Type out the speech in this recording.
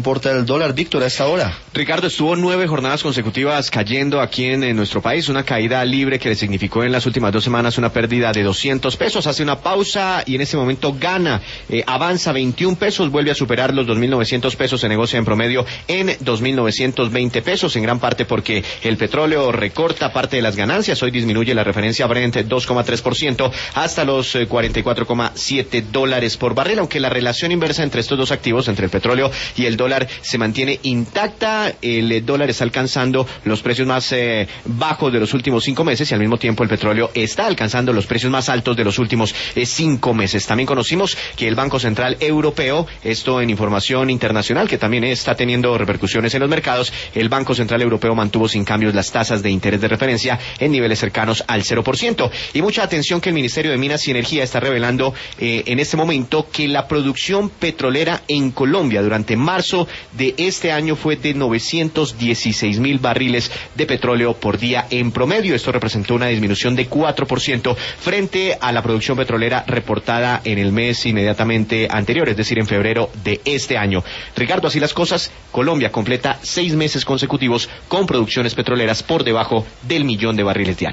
comporta el dólar, Víctor, a esta hora? Ricardo, estuvo 9 jornadas consecutivas cayendo aquí en nuestro país, una caída libre que le significó en las últimas 2 semanas una pérdida de 200 pesos. Hace una pausa y en este momento gana, avanza 21 pesos, vuelve a superar los 2.900 pesos, se negocia en promedio en 2.920 pesos, en gran parte porque el petróleo recorta parte de las ganancias. Hoy disminuye la referencia Brent 2,3% hasta los 44,7 dólares por barril, aunque la relación inversa entre estos dos activos, entre el petróleo y el dólar, se mantiene intacta. El dólar está alcanzando los precios más bajos de los últimos 5 meses y al mismo tiempo el petróleo está alcanzando los precios más altos de los últimos 5 meses. También conocimos que el Banco Central Europeo, esto en información internacional que también está teniendo repercusiones en los mercados, el Banco Central Europeo mantuvo sin cambios las tasas de interés de referencia en niveles cercanos al 0%. Y mucha atención que el Ministerio de Minas y Energía está revelando en este momento que la producción petrolera en Colombia durante marzo de este año fue de 916.000 barriles de petróleo por día en promedio. Esto representó una disminución de 4% frente a la producción petrolera reportada en el mes inmediatamente anterior, es decir, en febrero de este año. Ricardo, así las cosas, Colombia completa 6 meses consecutivos con producciones petroleras por debajo del 1.000.000 de barriles diarios.